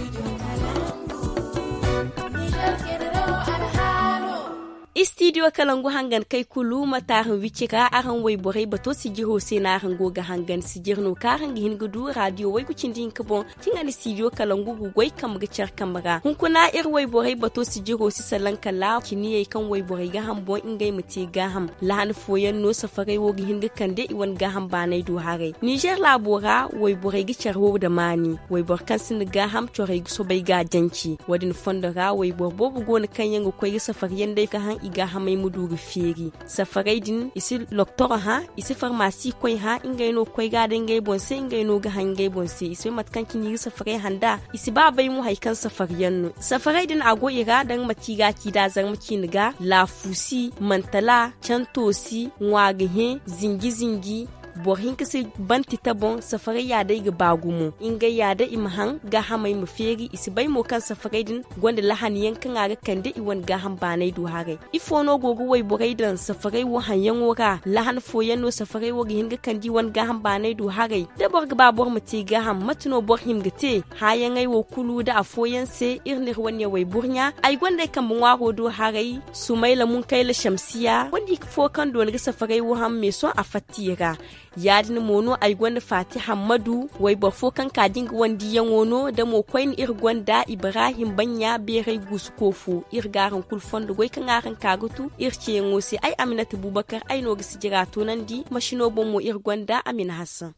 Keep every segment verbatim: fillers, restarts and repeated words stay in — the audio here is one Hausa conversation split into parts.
Studio Kalangu hangan kai kulu matarin wicika aran wai borai bato sigiro sai na hango ga hangan sigirno ka hangi hin gudu radio wai kucin din kabon tinga studio Kalangu gugoi kam ga char kamara hun kuna ir wai borai bato sigiro si salan kala kini kan wai borai ga hambo ingai muti ga ham lahan foyan no safarai wo ga hin ga kande iwan ga ham banai do hare Niger labora wai borai ga char wo da mani wai bor kan sin ga ham chore so bai ga janci wadin fondara wai bor bobu gona kan yango koi safariyan dai ga han iga hamai mudu feri safarai din isi loktora ha isi farmasi koi ha ingai no koi ga dangai bonse ingai no ga hangai bonse isi matkan kini safarai handa isi ba bai mu haikan safariyan no safarai din ago ira dan mati ga ki da zan maki niga lafusi mantala chantosi ngwagihe zingi zingi bohin kasi banti tabon safarai ya dai ga bagumo inga ya da imhan ga hamai mu feri isi bai mo kan safarai din gonda lahani yankan aga kande iwan ga ham banai du hare ifo no gogo wai borai dan safarai wo hanyan wora lahan foyan no safarai wo gihin ga kandi wan ga ham banai du hare da bor ga babor mati ga ham matuno bor him gate hayan ai wo kulu da afoyan se irnir wanya wai burnya ai gonda kan mun waro du hare sumaila mun kai la shamsiya wandi fo kan don ga safarai wo ham me so a fatira yadin mono ay gwanda Fati Hamadu wai bafo kan kadin wandi yangono da mo koin ir gwanda Ibrahim Banya berai gusu kofu ir garan kulfon da kan aran kagutu ir ce ngosi ay Aminatu Bubakar ay no gisi jira to nandi mashino bon mo ir gwanda Amina Hassan.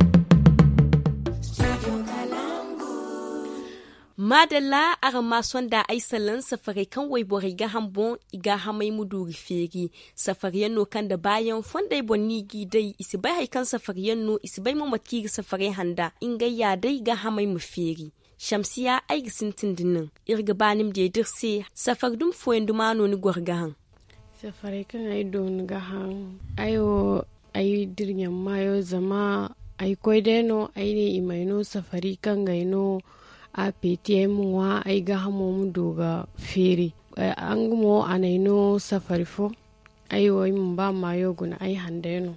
Madalla arama sonda aisalan safari kan wai bori ga hambon iga hamai muduri feri safariyan no kan da bayan fonda bonni gidai isi bai haikan safariyan no isi bai mu matki safari handa inga ya dai ga hamai mu feri Shamsiya ai gisintin dinnin irga banim de dirse safar dum foyen dumano ni gorgahan safari kan ai don gahan ayo ai dirnyan mayo zama ai koideno ai ne imaino safari kan gaino a P T M wa ai ga hamo mu doga feri an gumo anaino safari fo ai wai mun ba ma yoguna ai handeno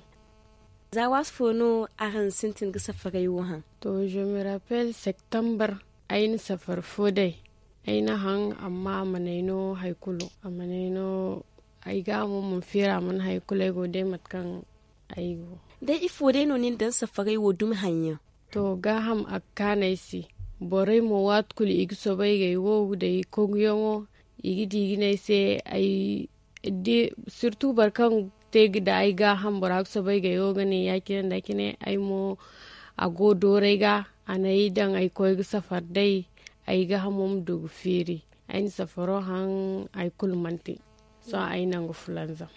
za was fono aran sintin ga safari wahan to je me rappelle septembre ai ni safar fo dai ai na han amma manaino haikulo amanaino ai ga mu mun fira mun haikulo go dai matkan ai go dai ifo dai no nin dan safari wo dum hanya to ga ham akkanaisi borai mo wat kuli igso bai ga wo da kongyomo igidi gine se ai de surtout barkan te gida ai ga hambara so bai ga yo gane yakin da kine ai mo ago dore ga anai dan ai koy safar dai ai ga hamum dug firi ai safaro han ai kulmanti so ai nan go fulanza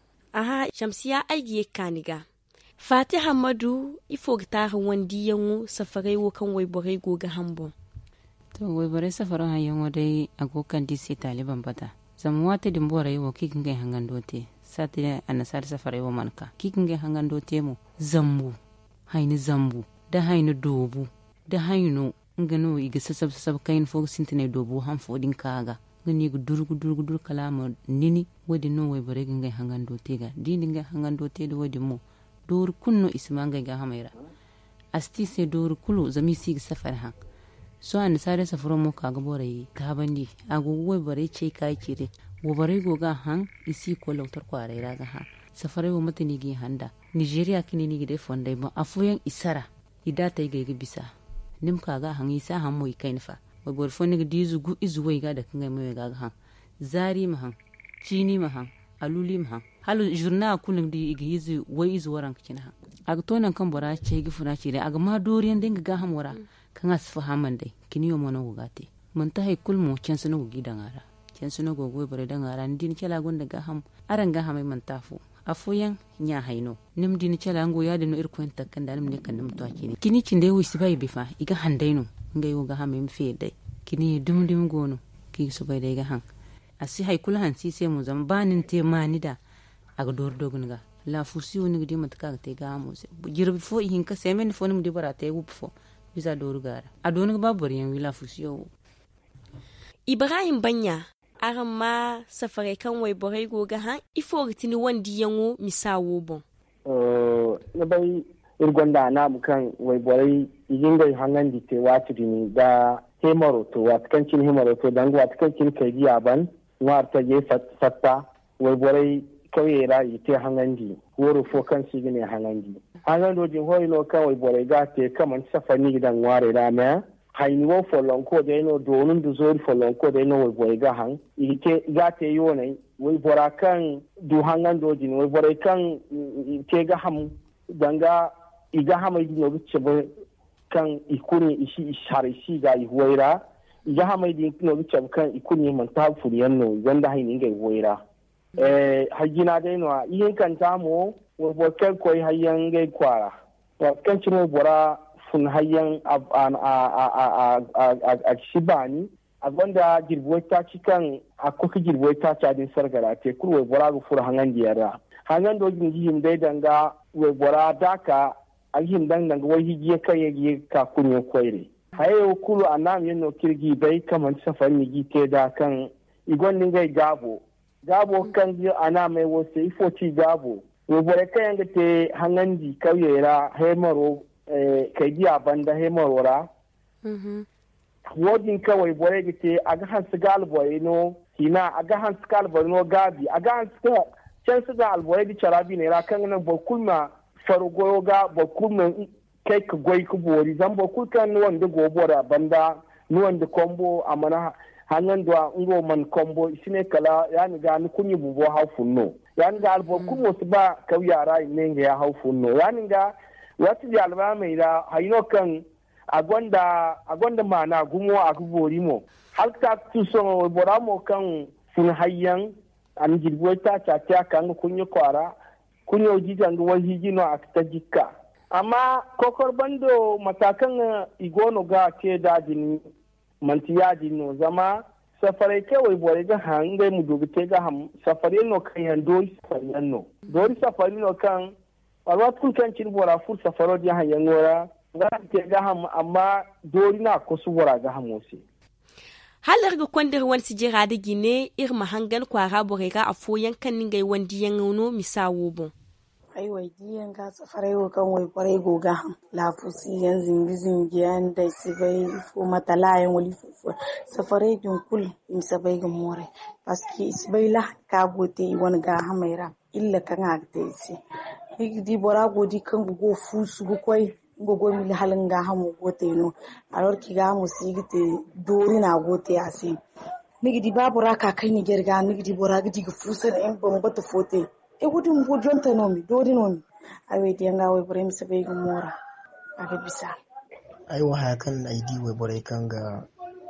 aha Shamsiya ai giye kaniga Fati Hamadu ifo gita wandi yanwo safarai wo kan wai borai goga hambo to wai borai safarai han yanwo dai agokan disi taliban bata zamu wata din borai wo kikin ga hangan dote sati anasar safarai wo manka kikin ga hangan dote mu zambu haini zambu da haini dobu da haino ngano iga sasab sasab kain fo sintine dobu han fo din kaga ngani gu durgu durgu dur kalama nini wodi no wai borai ga hangan dote ga dinin ga hangan dote da wodi mu dor kunno ismanga ga hamaira asti se dor kulu zami sig safar han so an sare safaro mo kaga borai ka bandi ago wai bare ce kai kire wo bare go ga han isi ko loktor ko are ra ga ha safare wo matini gi handa Nigeria kini ni gide fonde ba afuyan isara idata ga ga bisa nim kaga han isa han mo ikain fa wo bor fonni ga dizu gu izu wai ga da kan mai ga han zari ma han chini ma han aluli ma han halu journal kunin di igizi wai izu waran kina ha aga tonan kan bora ce gi funa ci dai aga ma doriyan dinga ga hamura kan asfa haman dai kini yo mono gugate mun ta hay kulmu ken sunu gugi dangara ken sunu gogo bare dangara din kela gonda ga ham aran ga hamai man tafu afoyan nya haino nim din kela ngo ya dinu irkon takkan da nim ne kan nim to kini kini cin dai wisi bai bifa iga handaino ngai yo ga hamai mfe dai kini dum dum gono ki so bai dai ga han asi hay kul han si se mu zam banin te manida aga dor dogun ga la fusi woni gidi matka te ga mo se jirbi fo hin ka semen fo nim di barate wup fo bisa dor gara adon ga babbar yan wila fusi yo Ibrahim Banya aran ma safare kan wai borai goga ha ifo ritini wandi yanwo misawo bon eh na bai irgonda na mu kan wai borai yin gai hangan di te wati ni da hemaroto watkancin hemaroto dan watkancin kai giya ban warta je fatta wai borai kauye ra yi te hangandi woro fo kan sigine hangandi hangando jin hoyno kan wai borai ga te kaman safani gidan ware da me hayni wo folon ko de no donun du zori folon ko de no wai borai ga han ite ga te yone wai bora kan du hangando jin wai borai kan te ga ham danga iga hama yi no bice kan ikuni ishi ishare shi ga ihuwaira iga hama yi no bice kan ikuni man ta furiyan no wanda hayni ga ihuwaira eh hajina dai no yin kan tamo wo bo kai koi hayyan ga kwara to kan cimo bora fun hayyan a a a a a shibani a gwanda girbuwar ta cikan a kuka girbuwar ta cadin sargara te kurwai bora ga fura hangan diyara hangan dogin jihim dai danga wai bora daka a jihim dan danga wai higiye kai ya ka kunyo koire haye kulu anam yanno kirgi bai kaman safari gi te da kan igon ningai gabo gabo kan ji ana mai wasu ifoti gabo wai bora kai yanga te hangan di kauyera hemaro kai diya banda hemarora wodin kawai bore gite aga hansu galboy no hina aga hansu galboy no gabi aga hansu can su da alboy di charabi ne ra kan nan bokulma farugo ga bokulma kai ka goy ku bori zan bokul kan wanda gobora banda ni wanda kombo amana hanan do ngo man kombo isine kala yani ga ni kunyi bubo haufunno yani ga albo kuma su ba kauyara ne ga ya haufunno yani ga wati di alba mai da hayno kan agonda agonda mana gumo akubori mo halka tuso boramo kan sun hayyan an jirbo ta ta ta kan kunyo kwara kunyo jijan go hijino aktajika amma kokor bando matakan igono ga ke dajin mantiya dino zama safare kawai bore ga hangai mu dogite ga ham safare no kan yando safare no dori safare no kan alwat kun kan cin bora fur safaro di hayyan wora ga ke ga ham amma dori na ko su bora ga ham wose halar ga kwandar wani sijira da gine irma hangan kwara bore ga afoyan kan ningai wandi yan no misawo bon ai wai diyan ga safarai wo kan wai kwarai goga ham la fusi yan zingi zingi yan da sibai fo matala yan wali fo safarai dun kul im sabai ga more paski sibai la ka gote wani ga hamaira illa kan ha ta isi di bora godi kan go fusu go koi gogo mi halin ga hamu gote no alor ki ga mu sigite dori na gote asi nigi babu raka kai ni gerga nigi bora gidi ga fusa en bambata fote e gudun gudun ta nomi dori nomi awe di nga we bore mi sabe ga mora aga bisa ai wa hakan ai di we bore kan ga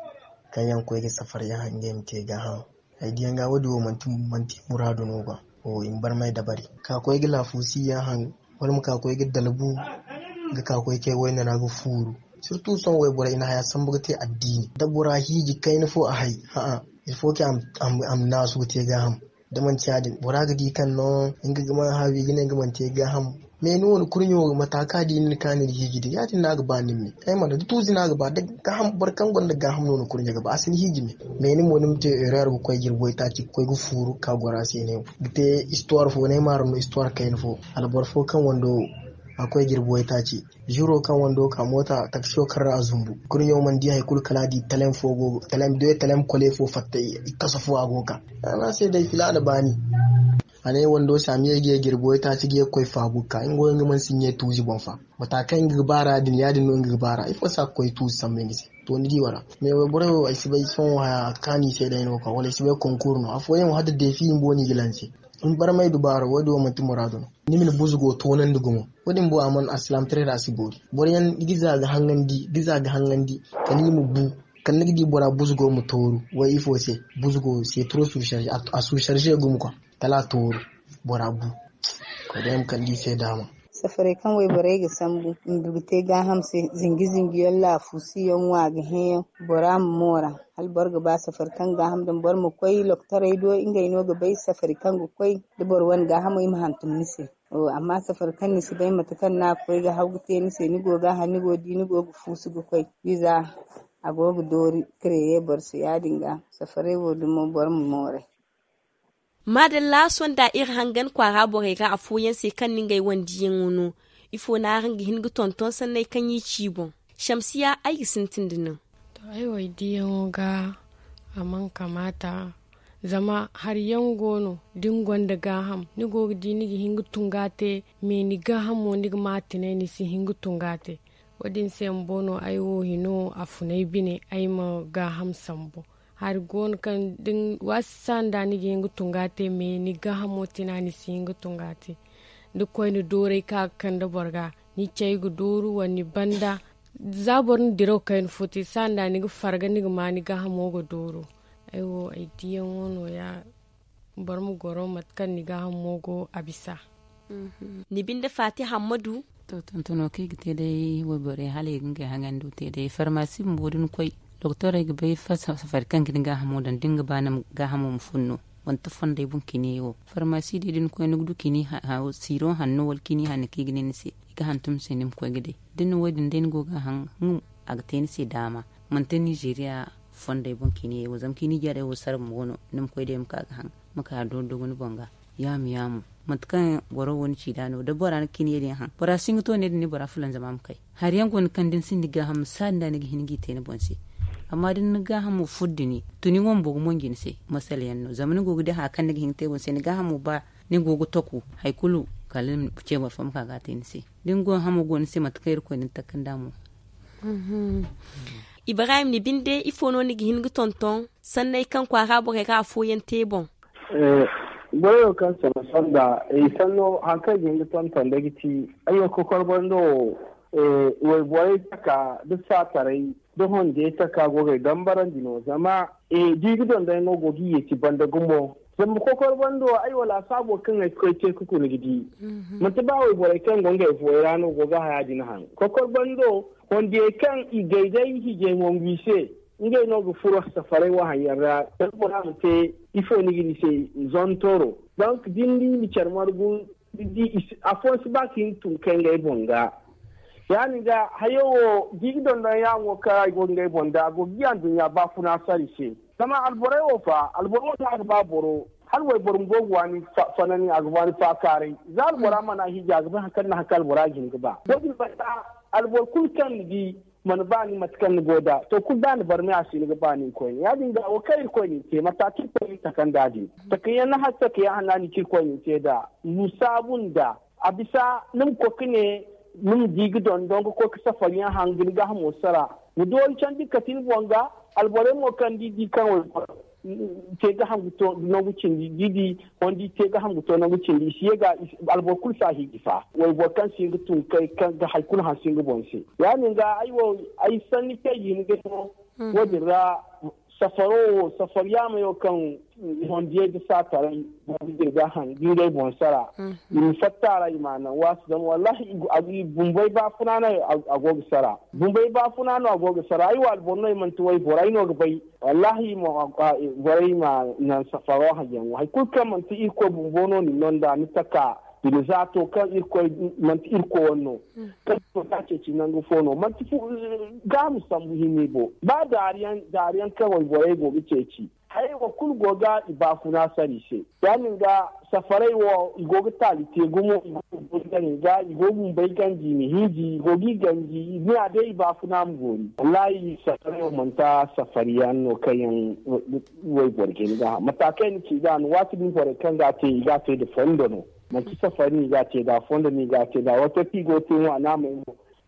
kayan ko ga safar ya hange mi te ga han ai di nga wadi wo manti manti muradu no ba o in bar mai dabari ka ko ga lafusi ya han wani mu ka ko ga dalbu ga ka ko ke wayna na ga furu surtout son we bore ina ya san bugate addini da bura hiji kai na fo a hai ha a il faut que am am, am nasu te ga ham da man ciadin bura ga di kan no inga gama hawi gine ga man te ga ham me no wani kurnyo mataka di ni kan ni hiji ya tin na ga ba nin me kai man da tuzi na ga ba da ga ham barkan gonda ga ham no kurnya ga ba asin hiji me me ni mo nim te erar ko koy girboy ta ci koy gu furu ka gora se ne te histoire fo ne mar no histoire kai fo ala bor fo kan wando akwai girbuwai ta ce jiro kan wando ka mota ta fiyo karra a zumbu kurin yau man diya kul kala di talem fogo talem doye talem kole fo fatta kasa fo agoka ana sai dai fila da bani ane wando sami yage girbuwai ta ci ge koi fabuka in goyen man sinye tuji bonfa matakan gibara din yadin non gibara ifo sa koi tu samme ngisi to ni di wara me we bore ai sibai son ha kani sai dai no ka wala sibai konkurno afo yin hada defi mboni gilansi in bar mai dubara wadi wa mutum muradun ni min buzugo to nan dugumo wadin bo amon aslam tare da sibori boryan giza ga hangandi giza ga hangandi kani mu bu kan nigi bora buzugo mu toru wa ifo se buzugo se tro sur charge a sur charge gum ko kala toru bora bu ko dem kan di se dama safare kan wai bare ga sambu ndugute ga hamse zingi zingi yalla fusi yon wa ga he bora mora hal borga ba safar kan ga hamdan bor mu koi loktare do inga ino ga bai safar kan go koi da bor wan ga hamu im hantum nise o amma safar kan ni bai mata kan na koi ga hawgute ni se ni go ga hani go di ni go fusu go koi biza agogo dori kreye bor se ya dinga safare wo dum bor mu more madalla son da ir hangan kwara bore ga afoyen se kan ningai wandiyen wono ifo na rangi hingu tonton sanai kan yi cibon shamsiya ayi sintindin to ai wai diyan ga amman kamata zama har yan gono dingon da gaham ni go di ni hingu tungate me ni gaham mo ni matine ni si hingu tungate wadin sem bono ai wo hino afunai bine ai ma gaham sambo har gon kan din wasan da ni hingu tungate me ni gaham mo tina ni si hingu tungate duk koy ni dore ka kan da borga ni cey gu doru wani banda zabor ni diro kain futi sanda ni gu farga ni ma ni gaham mo go doru aiwo ai diyan wono ya bar mu goro matkan ni ga mogo abisa ni binda fati hamadu to tontono ke gite dai wo bore hale ginga hangandu te dai pharmacy mbodin koy doctor ga bai fa safar kan ginga hamodan dinga bana ga hamu funno wanta fonde bun kini yo pharmacy di din koy nugdu kini ha siro hanno wal kini han ke gine se ga hantum senim koy gide din wodin den go ga han agten se dama manta Nigeria fonde bon kini wo zam kini jare wo sar mo wono nim koy dem ka han maka do do gon bonga yam yam matkan woro woni ci dano da boran kini yedi han bora singto ne ni bora fulan zamam kai har yangon kan din sin diga ham sanda ne hingi te ne bonsi amma din ga hamu fuddini tuni won bogo mon gin se masal yanno zamani gogo de ha kan ne hingte bonse ne ga hamu ba ni gogo toku haikulu kalin ce war fam ka ga te ni se din go hamu gon se matkai ko ni takanda mu Ibrahim ni binde ifono ni gihin gu tonton sannan kan kwara bo ka foyen tebon eh boyo kan sana sanda e sanno hanka gihin gu tonton da giti ayo ko korbando eh wai boy taka duk satarai duk honde taka goge dambaran dino zama e digidon da no gogi yeci banda gumo zama ko korbando ai wala sabo kan ai kai ce kuku ni gidi mun ta ba wai boy kan gonga foyera no goga haya din han ko korbando wanda kan igaidai hije mon wise ngai no go furo safare wa hayara tan ko na mate ifo ni gini se zone toro donc dindi mi charmargu di afon sibakin tun kan ngai bonga yani ga hayo gigdon da ya ngo ka go ngai bonda go giyan dunya ba funa sari se kama albore wo fa alboro ta ba boro har wai borum go wani fanani agwani fa kare zal bora mana hija ga hakan na hakal bora gin ba wani ba albor kul kan di man bani matkan goda to ku bani barme asi ni bani ko ya dinga o kai ko ni ke mataki ko ta kan dadi ta kai na hatta ke hanani ki ko ni ce da musabun da abisa nim ko kine nim digi don don ko ka safari hangin ga mo sara mu dol can dikatin bonga albore mo kan di di kan te ga hangu to no wucin didi wandi te ga hangu to no wucin di shi ga albokul sahi gifa wai bokan shi gutun kai kan ga haikun han shi bonse yani ga aiwo ai sanni ke yin ga to wajira safaro safariya mai kan hondiye da satare da ga han dai bonsara in fattara imana wasu dan wallahi abi bumbai ba funana agogo sara bumbai ba funana agogo sara ai wal bonno man to wai borai no bai wallahi mo borai ma nan safaro hajan wai kulkan man ti iko bumbono ni nonda ni taka ina zato kan irko man ti irko wonno kan to tace ci nan fono man ti ga mu sambu himi bo ba dariyan dariyan kawai borai go bice ci ai wa kul goga ibafu na sari she yanin ga safarai wa igoga tali te gumo igoga ga igogun bai ganji ni hiji gogi ganji ni ade ibafu na mgori wallahi safarai wa manta safariyan no kayan wai borgin ga matakai ni ci da no wasu bin bore kan ga te ga te da fondo no maki safari ga te da fondo ni ga te da wata tigo te wa na mai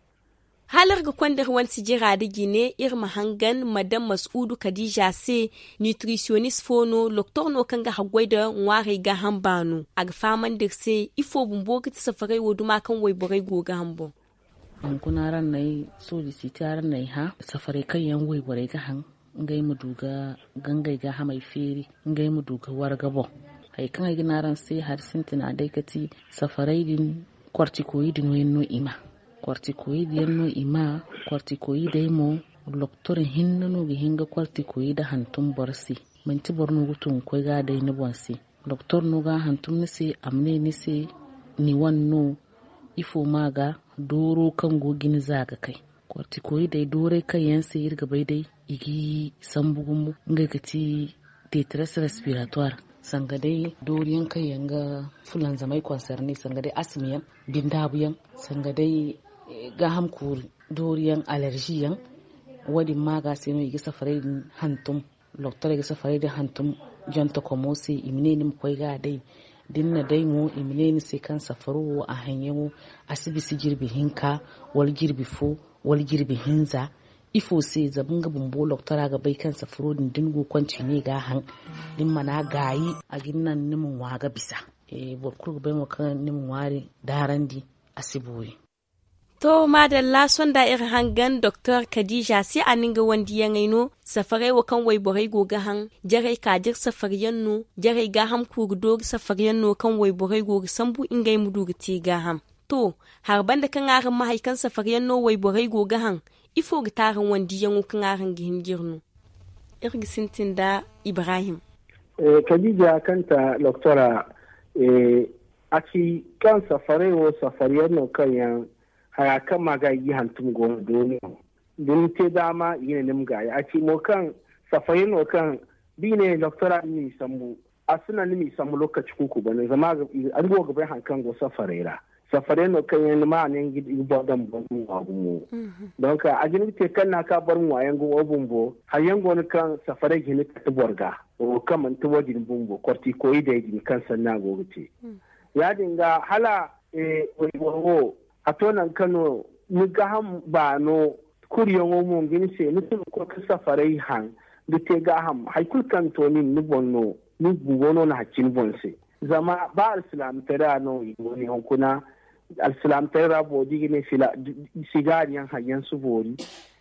halar ga kwandar wansi jira da gine irma hangan madam Mas'udu Khadija se nutritionist fono loktor no kan ga hagwai da ware ga hambano a ga faman da se ifo bumbo ga safarai wodu ma kan wai borai go ga hambo an kuna ran nai so di sitaran nai ha safarai kan yan wai borai ga han ngai mu duga gangai ga ha mai feri ngai mu duga war gabo ai kan ai gina ran sai har sintina dai kati safarai din corticoid no no ima corticoid yanno ima corticoid mo doctor hinnano gi hinga corticoid hantum borsi manti borno gutun ko ga dai ni bonsi doctor no ga hantum ni se amne ni se ni wanno ifo maga doro kan gogin zaga kai corticoid dai dore kai yan se irga bai dai igi sambugumu ngai kati tetres respiratoire sanga dai doriyan kai yanga fulan zamai concerné sanga dai asmiyan bindabuyan sanga dai ga hamkuri doriyan allergiyan wadi maga sai no igi safare hantum loktor igi safare hantum jonta komosi imine nim koy ga dai dinna dai mu imine ni sai kan safaru a hanyamu asibisi girbi hinka wal girbi fo wal girbi hinza ifo sai zabin ga bumbo loktora ga bai kan safaru din dingo kwanci ne ga han din mana gayi a ginnan nimin waga bisa e borkur bai mu kan nimin wari darandi asiboyi. To madalla son da irin hangan Doctor Khadija sai a ninga wandi ya ngaino safarai wa kan wai borai goga han jarai kajir safariyan no jarai ga ham ku gudo safariyan no kan wai borai goga sambu ingai mudu gati ga ham. To har banda kan aran mahaikan safariyan no wai borai goga han ifo ga tarin wandi ya kan aran gihin girno. Irgi sintin da Ibrahim. Eh Khadija kanta doktora eh a ci kan safarai wa safariyan no kan yan haya kan maga yi hantum goma doni don te dama yi ne mga ya ci mo kan safayin no kan bi ne doctora ni sambu asuna ni sambu lokaci kuku bane zama an go ga bai hankan go safarera safarin no kan yan ma ne gidi bodan bon wa gumo don ka ajin te kan na ka bar mu wayan go obumbo hayan go kan safare gini ta borga o kaman to wajin bumbo korti koyi da gini kan sanna go gute ya dinga hala e wo a tonan Kano ni ga ham ba no kuriyon mo gini se ni ko ka safarai han da te ga ham haikul kan to ni ni bonno ni bugono na hakin bonse zama ba islam tara no ni honkuna islam tara bodi gini sila sigariyan hayan su bori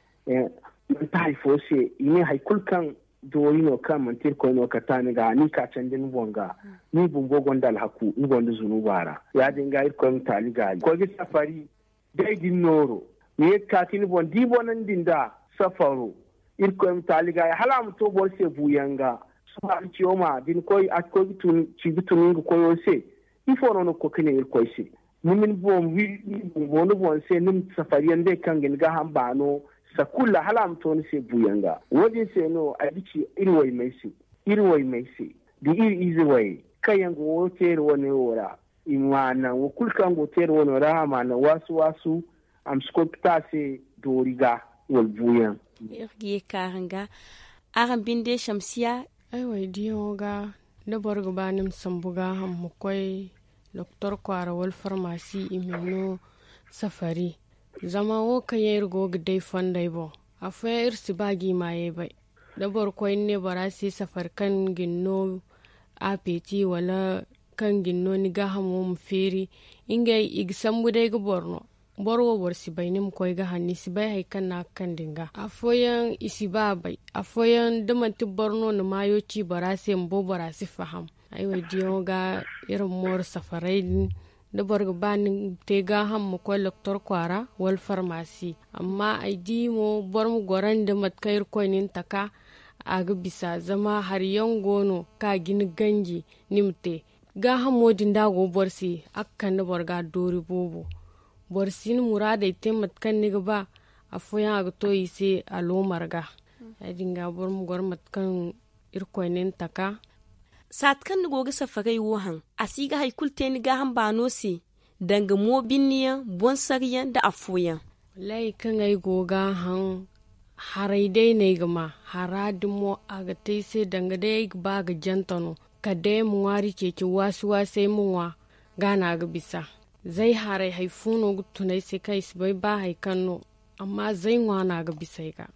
eh ta haifo se ni haikul kan dori no kan mantir ko no katani ga ni ka canjin bonga ni bumbo gondal haku ni gonda zunubara ya dinga ir ko mtali ga ko gi safari dai din noro ni ka tin bon di bonan dinda safaro ir ko mtali ga hala mu to bor se buyanga so ha cioma din koy at ko tun ci bitun ko yo se ifo no ko kine ir ko se ni min bom wi bumbo no bon se nim safari ande kan gin ga hambano sakulla halam to ni se buyanga wajin se no adici irwai mai se irwai mai se di iri easy way kayan go tere woni ora imana wo kulkan go tere woni ora mana wasu wasu am skopta se doriga wal buyan irgi karanga aran binde shamsiya ai wai diyo ga da borgo banim sambuga ham mu koy doktor kwara wal pharmacy imino safari zama wo kan yayar goga dai fandai bo afa irsi bagi maye bai da barkwai ne bara sai safar kan ginno apeti wala kan ginno ni ga hamu mu feri inga igsan budai ga borno borwo borsi bainim koy ga hanni si bai hay kan na kan dinga afoyan isi ba bai afoyan damanti borno na mayo ci bara sai mbo bara si faham ai wadiyo ga irin mor safarai da borgo banin te ga ham mu ko doktor kwara wal pharmacy amma ai di mo bor mu goran da matkair ko nin taka aga bisa zama har yan gono ka gini ganji nimte ga ham modin da go borsi akkan da borga dori bobo borsin murada ite matkan ni ba afoyan aga to ise alo marga ai dinga bor mu gor matkan ir ko nin taka satkan ni goga safarai wohan asiga haikul te ni gahan bano si danga mo binniya bon sariyan da afoyan lai kan ai goga han harai dai ne gama haradin mo aga tai sai danga dai ba ga jantano ka dai mu wari ke ki wasu wasai munwa gana ga bisa zai harai haifuno gutunai sai kai bai ba haikanno amma zai wana ga bisa ga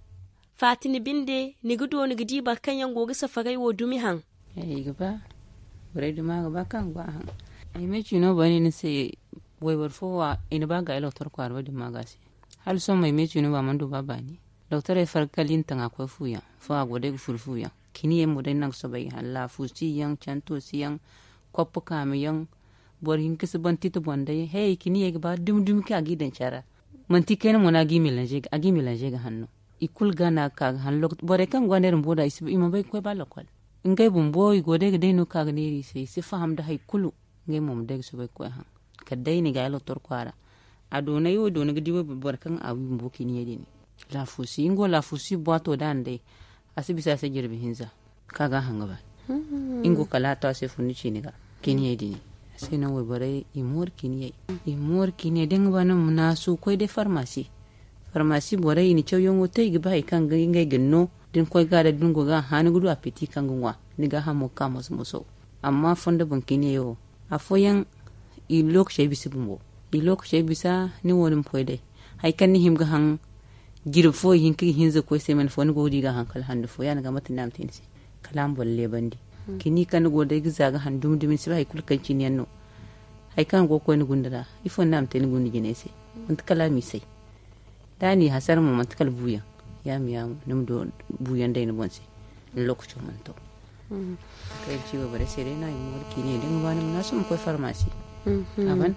fatini binde ni gudo ni gidi ba kan yan goga safarai wo dumi han ai gaba bare duma gaba kan ba han ai me chino bani ni se boy war fo wa ina ba ga doctor kwar wadi magasi hal so mai me chino ba mandu ba bani doctor e farkalin tanga ko fuya fo agode gu furfuya kini e moden nak so bai halla fusi yang chanto siang kopu kam yang bor hin kis banti to bonde hey kini e ba dum dum ka gidan chara manti ken mona gi milange agi milange ga hanno ikul gana ka han lok bore kan gwaner mboda isbi imam bai ko ba lokol ngai bumbo gode ga denu ka gneri sai si faham da hay kulu ngai mom deg so be ko han ka dai ni ga lo tor kwara adona yo do ngi diwo barkan awi mbo kini yedi ni la fusi ngo la fusi boato dande asibi sa se jirbi hinza kaga hanga ba ingo kala ta se funi chini ga kini yedi ni sai nan we bare imur kini yedi imur kini den bana munasu ko de pharmacy farmasi borai ni cew yongo te gi bai kan ga ngai ganno din koy ga da dungo ga hani gudu apeti kan gunwa ni ga hamo kamos muso amma fonda bankine yo afoyan i lok shay bisi bumbo i lok shay bisa ni wonim poide hay kan ni himga han gir fo hin ki hinza ko semen fo ni go diga han kal hande fo yana ga matin nam tinsi kalam bolle bandi hmm. kini kan go de gizaga han dum dum si hay kul kan cin yanno hay kan go ko ni gundara ifo nam tin gundi jinese hmm. ant kalami sai dani hasar mu matkal buya ya mi ya num do buyan dai ni bonse lokacin manto mm kai ciwo bare sai dai na yi mulki ne din ba ni na sun ko farmasi mm aban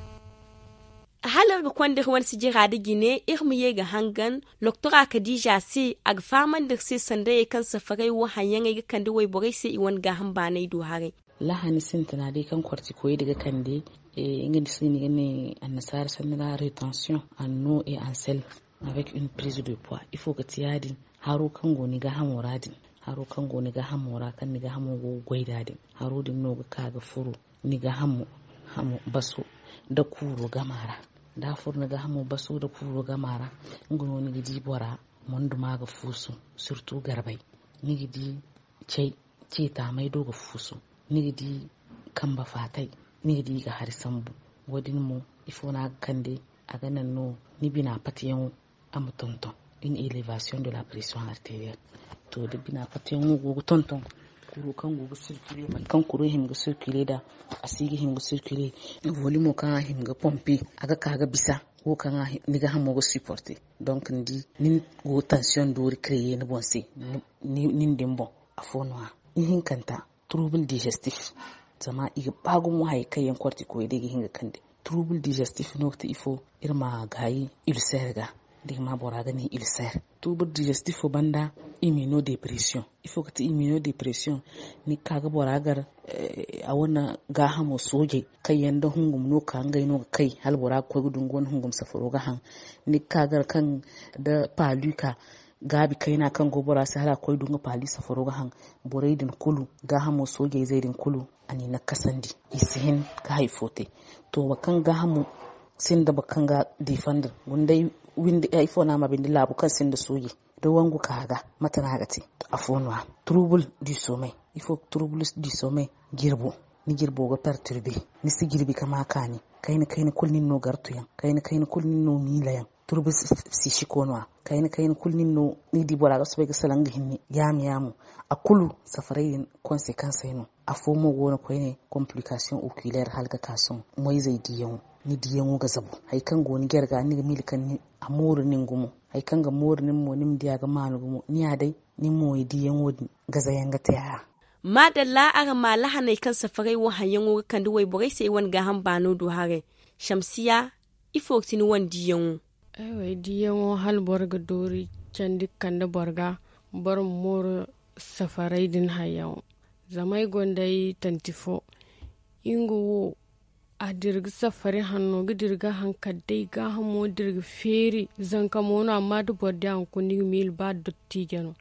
halar ga kwanda wan si jira da gine irmiye ga hangan doktora Khadija si ag faman da si sanda ya kan safarai wa hanyan ga kan da wai borai sai iwan ga hamba nai do hare lahani sinta na dai kan kwarti koyi daga kan dai e ingin sini ne annasar sanna retention en eau et en sel avec une prise de poids il faut que tiadin haro kan goni ga hamoradin haro kan goni ga hamora kan ni ga hamo go goidadin haro din no ga kaga furu ni ga hamo hamo baso da kuro gamara da furu ga hamo baso da kuro gamara ngono ni gidi bora mondu maga fusu surtout garbai ni gidi cey ce ta mai doga fusu ni gidi kamba fatai ni gidi ga harisambu wadin mu ifo na kande a ganan no ni bina patiyan am tonton une élévation de la pression artérielle to de bina patiyan go tonton kuru kan go circuler man kan kuru him go circuler da asigi him go circuler volume kan him go pomper aga kaga bisa ko kan ni ga hamo go supporter donc ndi nin go tension do créer ne bonse ni nin dembo afonwa in kanta trouble digestif zama iga bagun wahaye kayan corticoid ga hinga kande trouble digestif nokta ifo irma gayi ulcer ga digma boraga ni ulcer trouble digestif banda immunodepression ifo kati immunodepression ni kaga boragar eh, a wannan ga hamo soje kayan da hungum no ka ngai no kai hal bora ko gudun gon hungum safaro ga han ni kagar kan da paluka gabi kaina kan gobora sai hala koy dunga pali safaro ga han borai din kulu ga hamo soje zai din kulu ani na kasandi isihin ga haifote to bakan ga hamu sin da bakan ga defender wanda windi iphone ma bin labu kan sin da soje da wangu kaga mata na gati afonwa trouble du sommeil il faut trouble du sommeil girbo ni girbo ga perturber ni si girbi kama kani kaina kaina kullin no gartuyan kaina kaina kullin no milayan trouble si shikonwa kaina kaina kullin no ni di bora ga so ga salanga hinni yam yamu akulu safarai consequence ino afomo gona ko ne complication oculaire halga kason moy zai diyan ni diyan ga zabu hay kan goni gerga ni ga milikan ni amuru nin gumu hay kan ga muru nin mo nim diya ga manu gumu ni adai ni moy diyan wodi ga zayan ga taya madalla aga malaha ne kan safarai wa hanyan wo kan duwai borai sai wan ga hambano do hare shamsiya ifo tin wan diyan ai wai diyan hal borga dori can dukkan da borga bar muru safarai din hayan zamai gondai tantifo ingo wo a dirga safari hannu ga dirga hankadai ga hamo dirga feri zanka mono amma da borde an kuni mil ba dotti gano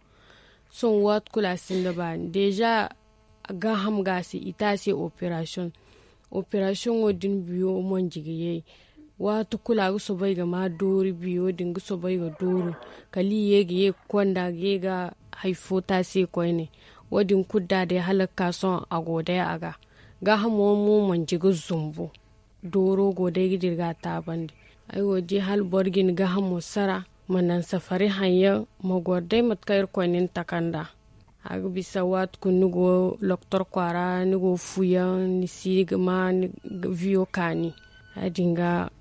son wat kula sin da ba deja ga ham gasi ita se operation operation odin biyo mon jigiye watu kula ga so bai ga ma dori biyo din ga so bai ga doro kali yege ye kwanda ge ga haifo ta se koine wadin kudda da halaka son a godaya aga ga hamo mu man jiga zumbu doro godai gidirga ta bandi ai waje hal borgin ga hamo sara manan safari hanya magordai matkayar kwanin takanda aga bisa wat kunugo doktor kwara nugo fuya ni sigma ni vio kani adinga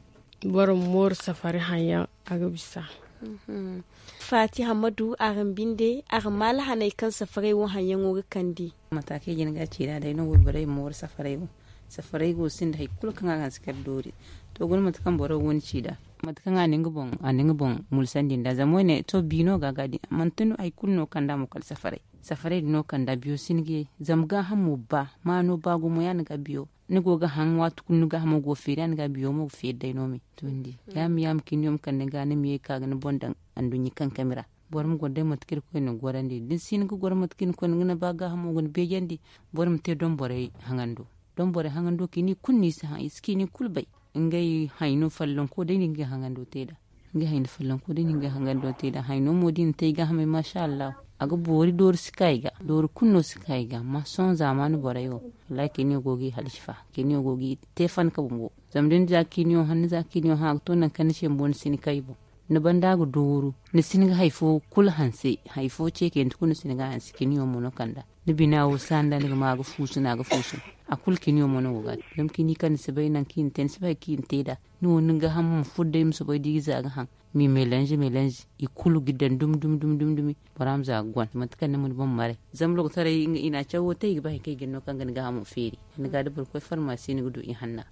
bor mor safari hanya aga bisa mm-hmm. Fati Hamadu aran binde aran mala hanai kan safarai wo hanyan wo kandi matake jin ga cira da ino bare mor safarai wo safarai go sin da kul kan ga skar dori to gon matakan boro won cida matakan anin gubon anin gubon mulsandin da zamo ne to bino ga gadi mantunu ay kunno kanda mo kal safarai safarai no kanda biyo singe zamga hamu ba mano ba go mo yan ga biyo ni go ga han watu kunu ga hamu go firan ga biyo mo fi dai no mi tundi yam yam kinyom kan ga ne mi ka ga ne bondan andunyi kan kamera borum godde matkir ko ne gorandi din sin ko gor matkin ko ngina baga hamu gon bejandi borum te don bore hangando don bore hangando kini kunni sa iskini kulbai ngai haino fallon ko dai ngi hangando teda ngi hain fulan ko din ngi hangan do te da haino modin te ga hame masha Allah aga bori dor skaiga dor kunno skaiga ma son zamanu borayo la kini gogi halishfa kini gogi tefan ka bumbo zamdin za kini han za kini ha to nan kan she bon sin kaibo na banda go doru ni sin ga haifo kul hanse haifo ce ke tukun sin ga hanse kini yo mono kanda ni bina wo sanda ni ma ga fusu na ga fusu akul kini yo mono ga dam kini kan se bai nan kin ten se bai kin teda ni won ga ham fudde im so bai diza ga han mi melange melange i kulu gidan dum dum dum dum dum baram za gwan matkan ne mun ban mare zam lo tare ina chawo te ba kai ginno kan ga hamu feri ni ga da burko farmasi ni gudu in hanna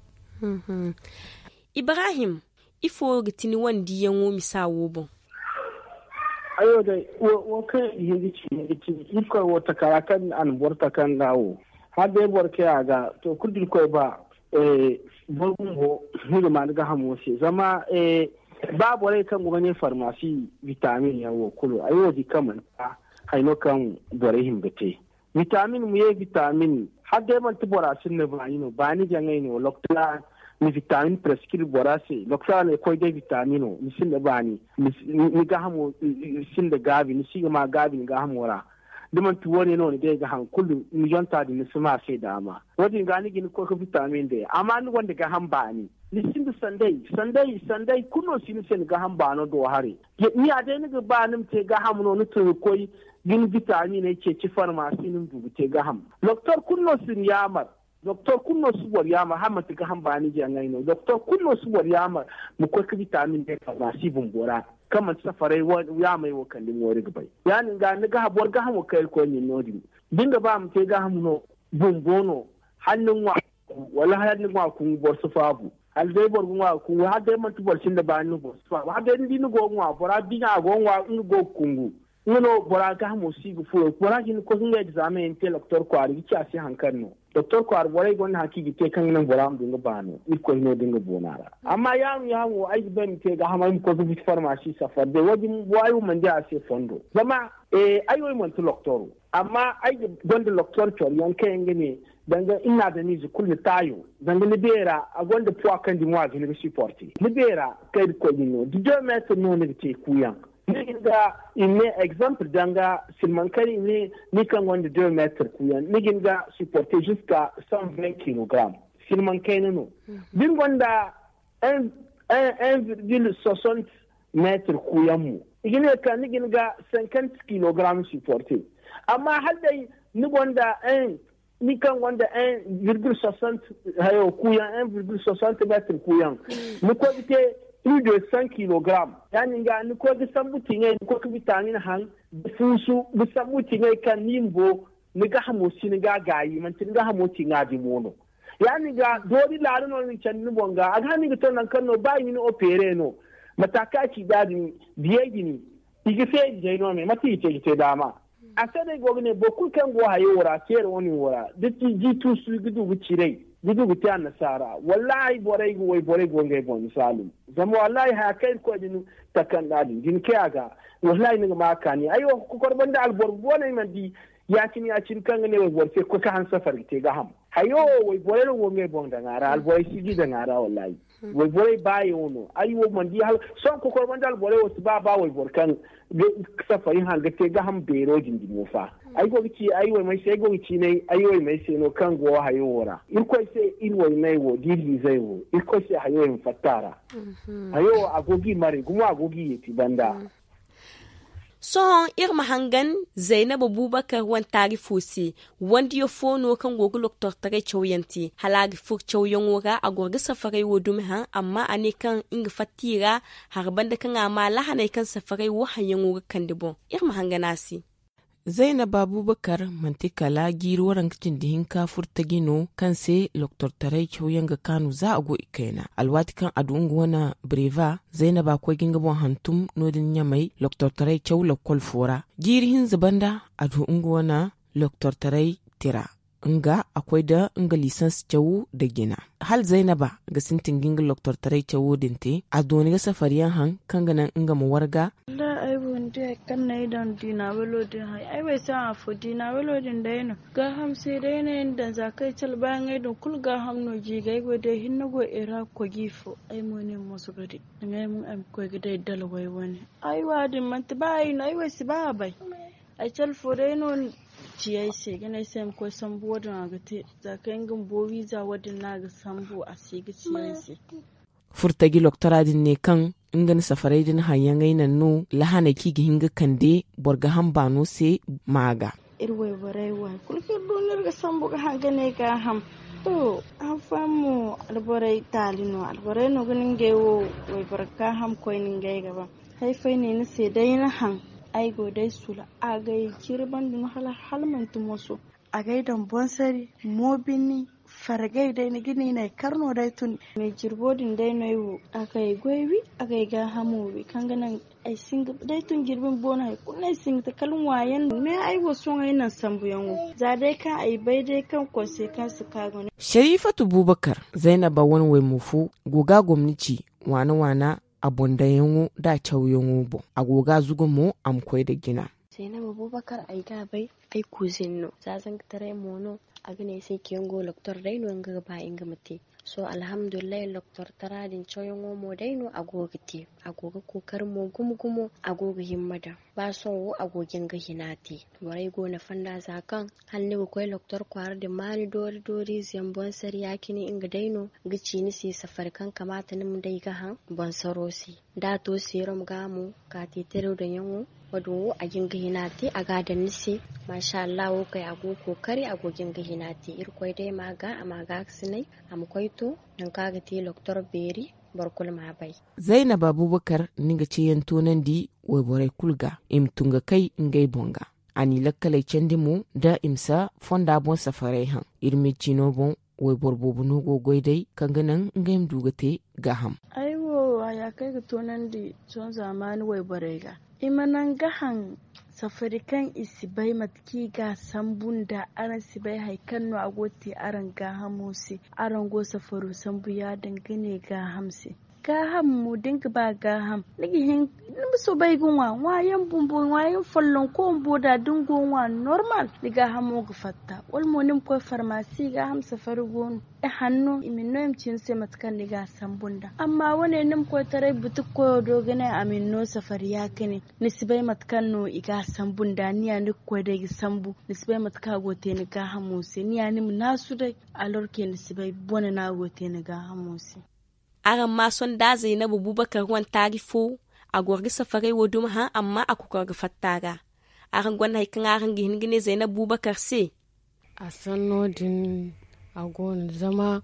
Ibrahim ifo gitini wandi yanwo misawo bon ayo da wo kai yi ci ci ifka wata karakan an borta kan dawo har da borke aga to kudin ko ba eh bolgun ho ni ma ga hamu se zama eh babu rai kan gwani farmasi vitamin ya wo kulu ayo di kaman ta haino kan bore himbete vitamin mu ye vitamin har da man tibora sin ne ba yino ba ni jangai no lokta ni vitamin prescribe borase lokta ne ko de vitamino ni sin da ba ni ni ga hamo sin da gabi ni siga ma gabi ni ga hamora duman tuwone no ne de ga han kullu ni jonta di ni suma sai da ma wajin ga ni gini ko vitamin de amma ni wanda ga han ba ni lisin da sandai sandai sandai kuno sin sen ga han ba no do hare ni a dai ni ga ba nim te ga ham no ni to koy gin vitamin ne ce ci pharmacy nin dubu te ga ham doctor kuno sin yamar doctor kunno suwar yamar hamma te ga ham ba ni je ngai no doctor kunno suwar yamar mu ko vitamin de pharmacy bumbora kama safarai ya mai wa kallin wori gabai yani ga ni ga bor ga hamu kai ko ni nodi dinga ba mu te ga hamu no bumbono hannun wa wala hannun wa kun bor su fabu al dai bor gwa kun ha dai man tubor shin da ba ni bor su fabu ha dai ni go gwa bora binya go gwa ni go kungu ngono bora ga hamu si gu fu bora jin ko sun ga examen te doctor ko ari ci asi hankar no doctor ko ar bora gon hakiki te kan nan bora mu dinga ba no ni ko no dinga bonara amma ya mu ya mu ai ben te ga hamu ko bi pharmacy safar de wadi wayu man da ase fondo zama eh ayo mon to doctor amma ai gonda doctor to yan kai ngene danga ina da ni kullu tayo danga libera a gonda puwa kan di mwa ni supporti libera kai ko no di do meter no ne te kuyan ni ga inne exemple danga silmankari ne ni kan wanda do meter kuyan ni ga supporti jusqu'à cent vingt kilogrammes silmankari no bin gonda un virgule soixante mètres kuyan mu igine kan ni ga cinquante kilogrammes supporti amma har dai ni gonda un ni kan wanda un virgule soixante hayo kuyan un virgule soixante mètres kuyan ni ko ite plus de cent kilogrammes yani ga ni ko ga sambuti ne ko ka vitamin han fusu ga sambuti ne kan nimbo ni ga hamo sin ga gayi man tin ga hamo tin ga di mono yani ga dodi la no ni chan ni bonga aga ni ga ton nan kan no bayi ni opere no mataka ci dadi biye gini igi fe je no me mati ce ce dama a sai gogne bokul kan go hayo wora kere woni wora ditti jitu su gidu gucirei gidu guta nasara wallahi borai go wai borai go ngai bon salu zama wallahi ha kai ko dinu takan dadi din ke aga wallahi ni ma kani ayo ku korban da albor bona man di ya kini ya cin kan ne wai borse ko ka han safar te ga ham hayo wai borai go ngai bon da ngara alboy sigi da ngara wallahi wai borai bayi wono ayo man di hal son ku korban da alborai wasu ba ba wai borkan safarin halgate ga ham bero jindi mofa ai go ci ai wai mai sai go ci ne ai wai mai sai no kan go hayo wora in ko sai in wai mai wo dili zai wo in ko sai hayo in fatara hayo agogi mare kuma agogi yeti banda son irma hangan Zainab Abubakar wan tarifusi wanda yo fono kan gogo doktor tare chawyanti halagi fuk chawyon wora a gorga safarai wodum han amma ane kan inga fatira harban da kan ama lahana kan safarai wo hanyan wora kan dibon irma hanganasi Zainab Abubakar mantikala giru waran kicin dihin kafur ta gino kan sai Doktor Tarai Chauyan ga Kanu za a go ikaina. Alwati kan adungu wana breva Zainab akwai gingabon hantum nodin nyamai Doktor Tarai Chau la kolfora. Girihin zubanda adungu wana Doktor Tarai Tira. Nga akwai da nga lisans Chau da gina. Hal Zainaba ga sintin ginga Doktor Tarai Chau dinte adoni ga safariyan han kan ganan nga mawarga. Da aibu bande kan nay dan dina welo din hay ai wai sa fo dina welo din dai no ga ham sai dai ne dan zakai tal ba ngai don kul ga ham no ji gai go dai hinno go era ko gifo ai mo ne mo so gadi ngai mun am ko ga dai dal wai wani ai wa din man ta bai no ai wai si ba bai ai tal fo dai no ciyai se gane sem ko sambo da ga te zakai ngin bo visa wadin na ga sambo a se ga ciyai se furtagi loktoradin ne kan ingan safarai din hanyan gainan no lahana ki gi hinga kande borga hambano se maga irwai barai wa kulke donar ga sambo ga hangane ga ham to an famu albarai talino albarai no ganin gewo wai barka ham ko nin gai gaba haifai ne ni sai dai na han ai go dai sula a gai kirban dun hala halman tumoso a gai dan bonsari mobini fargai dai ni gini ne karno dai tun mai jirbodin dai no yiwu akai goiwi akai ga hamowi kanganan ai sing dai tun jirbin bona ai kunai sing ta kalun wayan me ai go son ai nan sambu yanwo za dai kan ai bai dai kan konse kan su kago Sharifatu Bubakar Zainaba wani wai mufu goga gwamnati wana wana abonda yanwo da chau yanwo bo agoga zugumo am koi da gina Zainaba Bubakar ai ga bai ai kuzin no zazan tare mono agane sai kiyango loktor dai no nga ba inga mate so alhamdulillah loktor taradin choyon mo dai no agogite agoga kokar mo gumgumo agoga himmada ba son wo agogin ga hinati warai go na fanda zakan hanne ko kai loktor kwar da mani dori dori zambon sari yakini inga dai no gici ni sai safar kan kamata nim dai ga han bon sarosi da to serum gamu ka titero da yanwo wadu a ginga hinati a gadan nisi masha Allah wo kai ago kokari agogin ga hinati irkoi dai maga amaga sinai am koito nan kaga ti doktor beri barkul ma bai Zainab Abubakar ninga ce yanto nan di wai bore kulga im tunga kai ngai bonga ani lakkalai cendimo da imsa fonda bon safare han irmi chino bon wai borbobu no go goidai kanganan ngai mdugate gaham aiwo ya kai ga tonan di son zamani wai bare ga imanan gahan safarikan isibai matki ga sambun da aran sibai haikan no agote aran ga hamusi aran go safaru sambu ya dangane ga hamsi ga ham mu dinga ba ga ham ligihin nimso bai gunwa wayan bumbu wayan follon ko boda dungonwa normal liga hamu ga fatta wal mo nim ko farmasi ga ham safaru gon e hannu iminno im cin se matkan liga sambunda amma wane nim ko tare butu ko dogane aminno safari ya kane nisbai matkan no iga sambunda niya ni ko da sambu nisbai matka gote ni ga hamu se niya nim nasu dai alorke nisbai bona na gote ni ga hamu se aran ma son da Zainabu Bubakar wan tarifo a gorgi safare wodum ha amma a kuka ga fattaga aran gwan hay kan aran gihin gine Zainabu Bubakar se a sanno din agon zama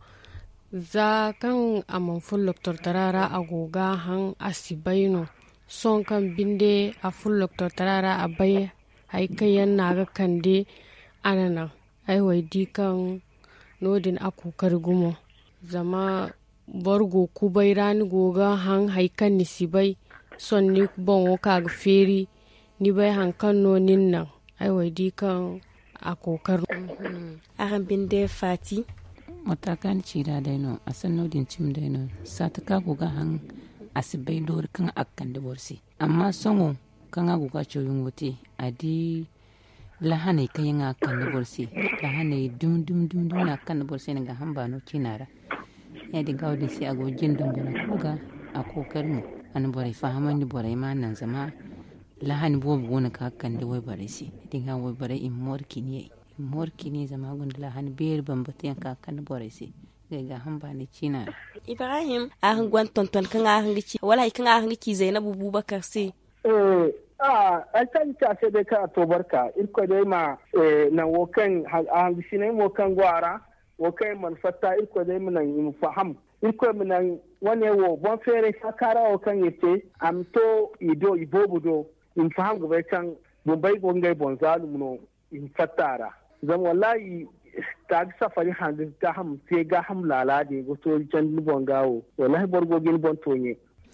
za kan amon full doctor tarara agoga han asibaino son kan binde a full doctor tarara abai hay kayan naga kande anana ai wai di kan nodin akukar gumo zama borgo kubai rani goga han haikan ni sibai son ni bon woka ga feri ni bai hankan no nin nan ai wai di kan a kokar aran binde fati matakan cira dai no asan no din cim dai no sataka goga han asibai dor kan akkan da borsi amma songo kan agoga choyun wote adi lahane kayan akkan da borsi lahane dum dum dum dum akkan da borsi ne ga hamba no kinara ya di gaudin sai ago jindin bora kuga a kokarin an bora fahaman di bora ma nan zama lahani bo bona ka kan da wai bare si din ha wai bare in morki ne morki ne zama gun lahani ber bambata ka kan bora si ga ga hamba ne cina Ibrahim a gwan tonton kan a hangici wala kan a hangici Zainabu Bubakar sai eh ah an kan ta sai dai ka to barka irko dai ma na wokan a hangici ne mo kan gwara wokai man fatta irko dai munan in faham irko munan wane wo bon fere sakara o kan yete am to ido ibobudo in faham gobe kan bombai gongai bon zalu no in fattara zan wallahi ta safari hande ta ham sai ga ham lalade go to jan bon gawo wallahi borgo gin bon tonye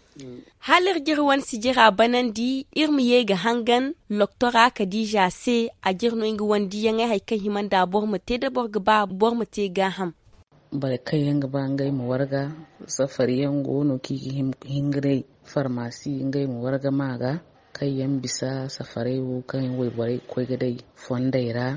halir girwan si jira banandi irmi ye ga hangan loktora Khadija se a jirno inga wandi yanga haikan himan da bor mate da bor ba bor mate ga ham bare kai yanga ba ngai mu warga safari yango no ki hingre farmasi ngai mu warga maga kai yan bisa safarai wo kan wai bare koi ga dai fondaira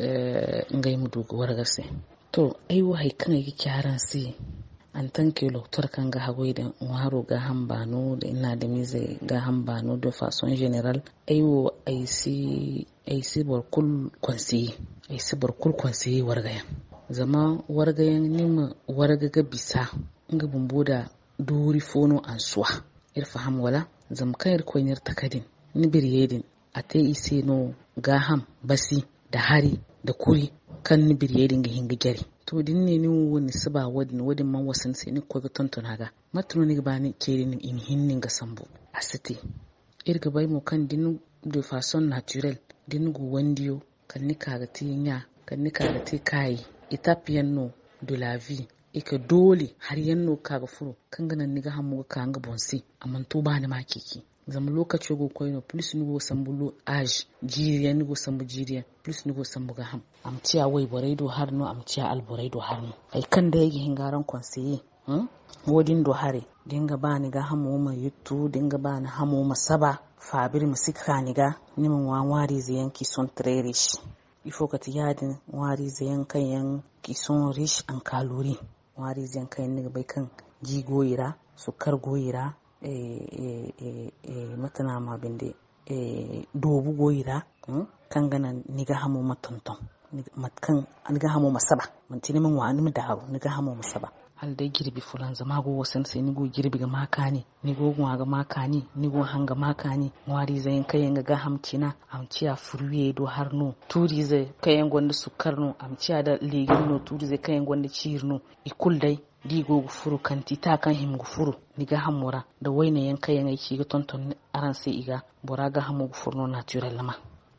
eh ngai mu duga wargase to ai wo hay kan yi kyaran si an tanke doktor kan ga hagoi da waro ga hambano da ina da mize ga hambano de façon générale ai wo ai si ai si bor kul kwansi ai si bor kul kwansi wargayan zama wargayan nima wargaga bisa nga bumbu da duri fono an suwa ir faham wala zam kayar koyar takadin ni biryedin ate ise no gaham basi da hari da kuri kan ni biryedin ga hinga gari to din ne ni woni suba wadin wadin man wasan sai ni koga tonton haga matno ni ba ni keri ni in hinnin ga sambo asiti ir ga bai mo kan din de façon naturelle din gu wandiyo kan ni kaga tinya kan ni kaga ti kai itapian no de la vie ika dole har yanno kaga furo kan ganan niga hamu ka hanga bonsi amma to ba ni makiki zama lokaci go koyno plus ni go sambulo age jiriya ni go sambu jiriya plus ni go sambu ga ham am ciya wai boraido har no am ciya alboraido har no ai kan da yake hingaran konsiye hm wodin do hare dinga ba ni ga hamu ma yuttu dinga ba ni hamu ma saba fabir musika ni ga ni mun wawari zayanki son trerish ifo ka tiyadin wari zayan kan yan ki son rich an kalori wari zan kai ni bai kan ji goyira sukar goyira eh eh eh eh matana ma binde eh dobu goyira kan ganan ni ga hamo matonton matkan an ga hamo masaba mantini min wa an da hawo ni ga hamo masaba hal dai girbi fulan zama go wasan sai ni go girbi ga makani ni go gwa ga makani ni go hanga makani wari zan kai ga ga hamcina amciya furwe do harno turi zai kai gonda sukarno amciya da ligin no turi zai kai gonda cirno ikul dai digo gufuru kanti ta kan him gufuru ni ga hamura da waina yan kai yan aiki ga tonton aran sai iga bora ga hamu gufurno natural lama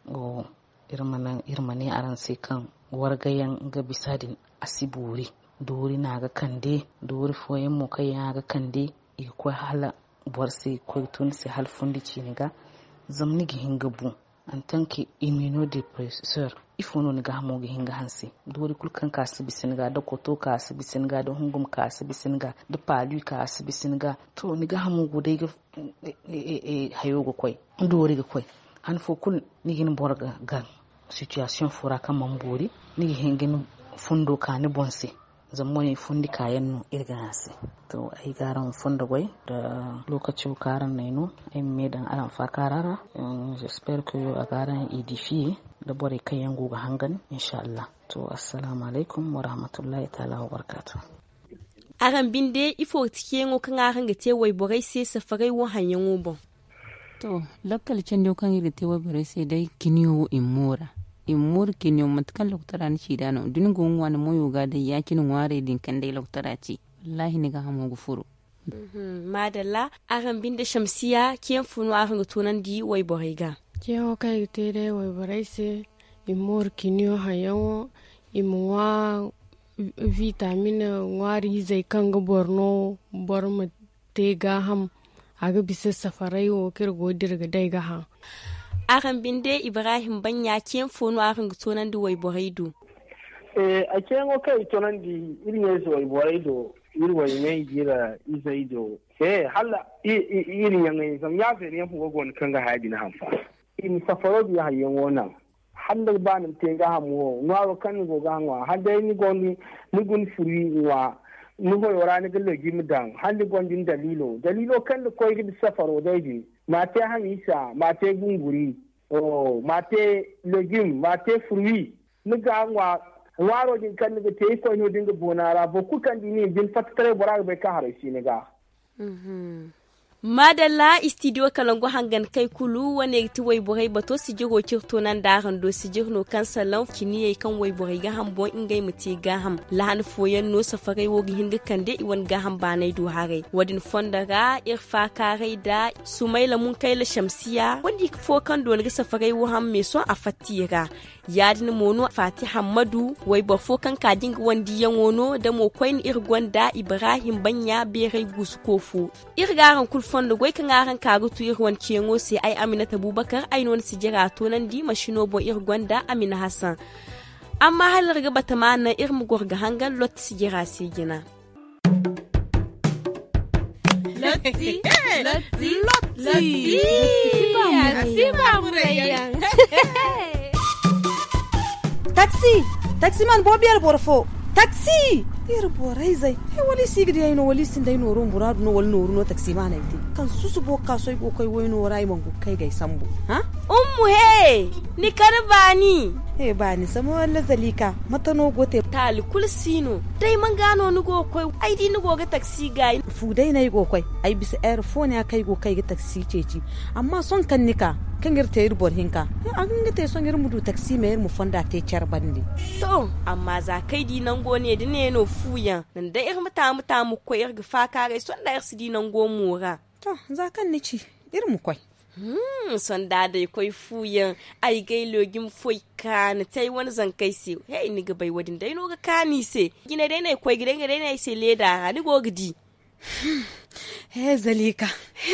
o irmanan irmane aran sai kan wargayan ga bisadin asiburi dori na ga kande dori foyen mu kai ya ga kande i ko hala borse ko tun se hal fundi ciniga zamni gi hinga bu en tant que immunodepresseur ifono ni ga mo gi hinga hansi dori kulkan ka sibisinga da koto ka sibisinga da hungum ka sibisinga da palu ka sibisinga to ni ga mo gudai ga e hayo go koi dori ga koi han fo kun ni gin borga ga situation fura kan mambori ni gi hinga fundo ka ni bonse zammoni fundi kayan no irganasi to ai garan funda gwai da lokacin karan naino ai me dan aran fa karara j'espère que a garan edifi da bore kayan goga hangan insha Allah to assalamu alaikum wa rahmatullahi ta'ala wa barakatuh aran binde ifo tike ngo kan aran ga te wai bore sai safarai wo hanyan wo to lokal cendo kan ga te wai bore sai dai kiniyo imura imur kinyo matkan loktara ni chidano dun gon wan moyo ga da yakin ware din kan dai loktara ci wallahi ni ga hamo gufuru mhm madalla aran binde shamsiya kiyan funu aran ga tunan di wai boriga kiyo kai te dai wai boraise imur kinyo hayawo imwa vitamina wari zai kan ga borno borma te ga ham aga bisa safarai wo kirgo dirga dai ga ha aran binde Ibrahim banya kiyan fono aran tonan di wai boraido eh a kiyan o kai tonan di irin yaso wai boraido irin wai mai gira izaido eh halla irin yan zam ya fere yan fugo gon kan ga hadi na hanfa in safaro bi hayyan wannan halla ba nan te ga hamu no kan go ga hanwa hadai ni gon ni gun furi wa ni go yora ni galle gimi dan hali gondin dalilo dalilo kan ko yi safaro dai mate hamisa mate gunguri oh mate legume mate fruit niga wa waro din kan niga te ko no dinga bonara bo ku kan dini jin fattare bora be ka hare shi niga mhm madalla studio kalango hangan kai kulu wane ti wai borai bato si jigo kirto nan da ran do si jirno kan salan kiniye kan wai borai ga ham bo ingai muti ga ham lahan foyen no safarai wogi hinga kande iwan ga ham banai do hare wadin fondaga irfa kare da sumaila mun kai la shamsiya wandi fo kan do ga safarai wo ham me so a fatira yadin mono fati hamadu wai ba fo kan kadin wandi yan wono da mo koin irgonda ibrahim banya bere guskofu irgaran kul fondo goy kan aran kagutu irwan kengo sai ai Aminata Abubakar ai non si jira to nan di mashino bo irgonda Amina Hassan amma halar ga bata mana irmu gorga hangal lot si jira si gina lot Loti, loti, loti. Siba murayan. Taxi, taxi man bobiyar borfo. Taxi. Ir borai zai. He wali sigri ay no wali sin dai no ron buradu no wal no no taxi man ay kan susu bo ka soy go kai woy no rai mangu kai gai sambu. Ha? Ummu he, ni karbani. He bani samo walla zalika mata no gote tali kulsino. Dai man gano ni go kai ai di ni go ga taxi gai. Fu dai nay go kai ai bisa airphone ya kai go kai ga taxi ceci. Amma son kan nika kan girta ir bor hinka. An ga te son ir mudu taxi mai mu fonda te char bandi. To amma za kai di nan go ne dine no fuyan nan da ir mata mata mu ko ir ga fa kare son da ir di nan go mura. To za kan ni ci ir mu koi. Hmm, son da dai koi fuyan ai gai login foi kan tai wani zan kai se. Hey ni ga bai wadin dai no ga kani se. Gina dai nai koi gidan ga dai nai se leda ni go gidi. He zalika.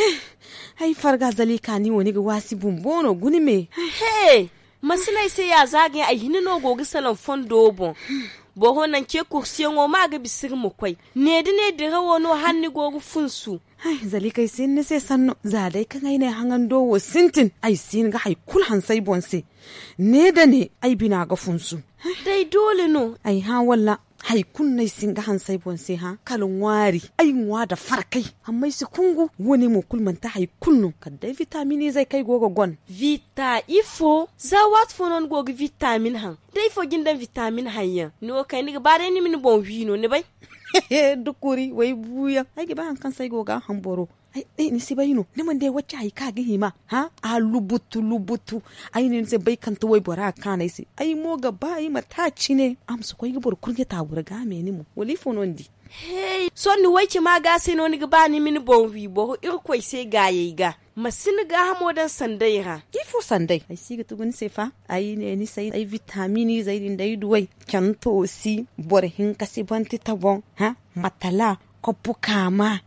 Ai farga zalika ni woni ga wasi bumbono guni me. Hey, masinai sai ya zage ai hinino gogi salon fondo bon. Boho nan ke kursiyan o ma ga bisir mu kwai. Ne de ne de rawo no hanni gogu funsu. Ai zalika sin ne sai sanno za dai kan ai ne hangan dowo sintin. Ai sin ga ai kul han sai bonse. Ne da ne ai bina ga funsu. Dai dole no. Ai ha walla hai kunnai singa han sai bonse ha kalun wari ai wa da farkai amma su kungu woni mu kulmanta hai kunnu kadai vitamini zai kai gogo gon vita ifo za wat fonon gogo vitamin han dai fo gindan vitamin hayya no kai ni ba dai ni min bon wino ne bai dukuri wai buya ai ga ban kan sai goga hamboro ai eh ni sibai no ne man dai wacce ai ka ga hima ha a lubutu lubutu ai ne sai bai kan to wai bora kana isi ai mo ga bai mataci ne am su koi ga bor kurge ta burga me ni mu wali fonondi hey so ni wai ci ma ga sai no ni ga ba ni min bon wi bo ir koi sai ga yayi ga masin ga hamo dan sandai ha ifo sandai ai siga tugun sefa ai ne ni sai ai vitamini zai din dai duwai kanto si bor hin kasi banti tabon ha matala kopu kama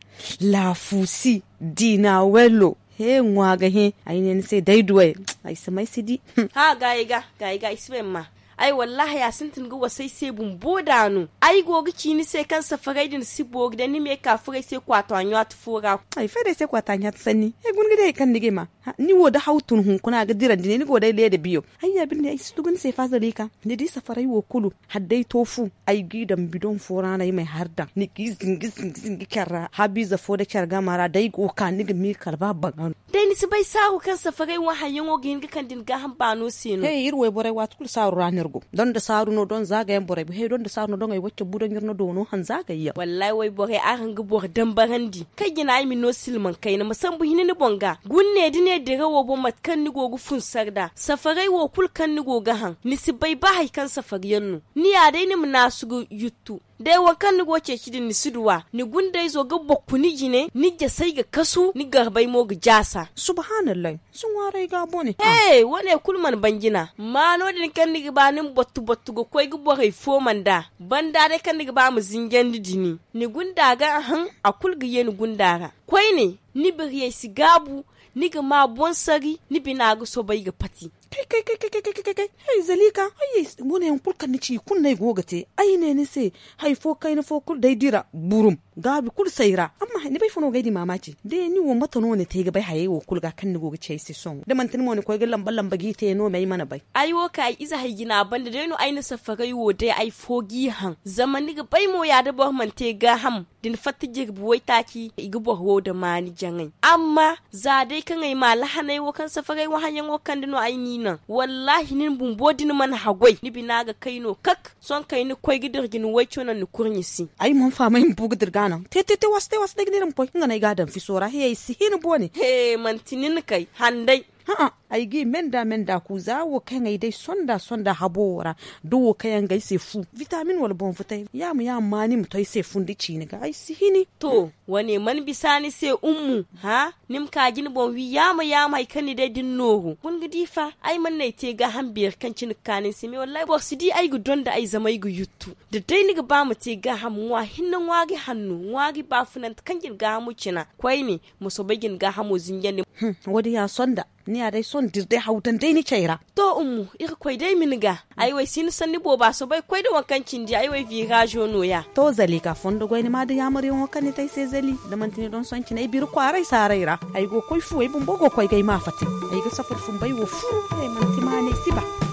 lafusi dina welo he ngwaga he ai ne sai dai duwai ai samai sidi ha ga ga ga ga isbe ma ai wallahi ya sintin ga wasai sai bumbo danu ai gogi kini sai kan safarai din sibo da ni me ka furai sai kwato anyo atfura ai fere sai kwata nya tsani e gun gide kan dige ma ni wo da hautun hun kuna ga diran dine ni go dai lede biyo ai ya bin ai stugun sai fa zalika ni di safarai wo kulu haddai tofu ai gidan bidon forana mai harda ni gizin gizin gizin kara habiza fo da kyar gamara dai go ka ni ga mi karba bagan dai ni sibai sahu kan safarai wa hayin wo gin ga kan din ga han bano sino hey irwe bore wat kul saru ranar don da saru no don zagayen bore he don da saru no don ai wacce budon yirno do no han zagayya wallahi wai bore a hanga bore dan barandi kai gina ai mi no silman kai na musan bu hinini bonga gunne dine de rawo bo matkan ni gogu fun sarda safarai wo kul kan ni goga han ni sibai ba hay kan safariyan nu ni ya dai ni munasugu yuttu dai wakan ni goce kidin ni suduwa ni gundai zo ga bokkuni jine ni ga sai ga kasu ni garbai mo ga jasa subhanallah sun warai ga bone eh wane kulman bangina mano din kan ni ba nin bottu bottu go koy ga borai fo manda banda dai kan ni ba mu zingen dini ni gunda ga han akul ga yen gundara koy ne ni biriye sigabu ni ga ma bon sari ni bina ga so bai ga pati kai kai kai kai kai kai kai hey zalika ai wone yan kulka ni ci kun nay gogate ai ne ne sai hay fo kai na fo kul dai dira burum gabi kul saira amma ni bai fono gaidi mamaci de ni wo mata no ne te ga bai haye wo kul ga kan ni gogace sai son da man tin mo ne ko ga lamba lamba gi te no mai mana bai ai wo kai iza hay gina banda dai no ai na safarai wo dai ai fogi han zaman ni ga bai mo ya da bo man te ga ham din fatta jig buwai taki igi bo ho da mani jangai amma za dai kan ai ma lahanai wo kan safarai wo hanyan wo kan dino ai ni nan wallahi nin bumbo din man hagwai ni binaga kaino kak son kai ni koy gidir gin wai chonan ni kurnyisi ai mun fa mai bugu dirgana te te te waste waste gidiran poy ngana gadan fi sora he si hin bone he man tinin kai handai ha ai gi menda menda ku za wo kan ai dai sonda sonda habora do wo kan ga sai fu vitamin wal bon futai ya mu ya mani mu tai sai fundi ci ne ga ai si hini to wane man bisani sai ummu ha nim ka gin bon wi ya mu ya mai kan dai din nohu kun ga difa ai man ne te ga hambiyar kan cin kanin simi wallahi bo si di ai gu donda ai zamai gu yuttu da dai ni ga ba mu te ga hamuwa hinnan wagi hannu wagi ba funan kan gin ga mu cina kwai ne mu so bagin ga hamu zingen ne hmm wadi ya sonda ni a dai son dirde hautan dai ni chaira to ummu ir koy dai miniga ai wai sin sanni bo ba so bai koy da wankancin di ai wai virajo no ya to zalika fondo goyni ma da yamare wankan ni tai sai zali da mantini don son kinai bir kwarai saraira ai go koy fu ai bumbo go koy gai ma fati ai ga safar fun bai wo fu ai manti ma ne siba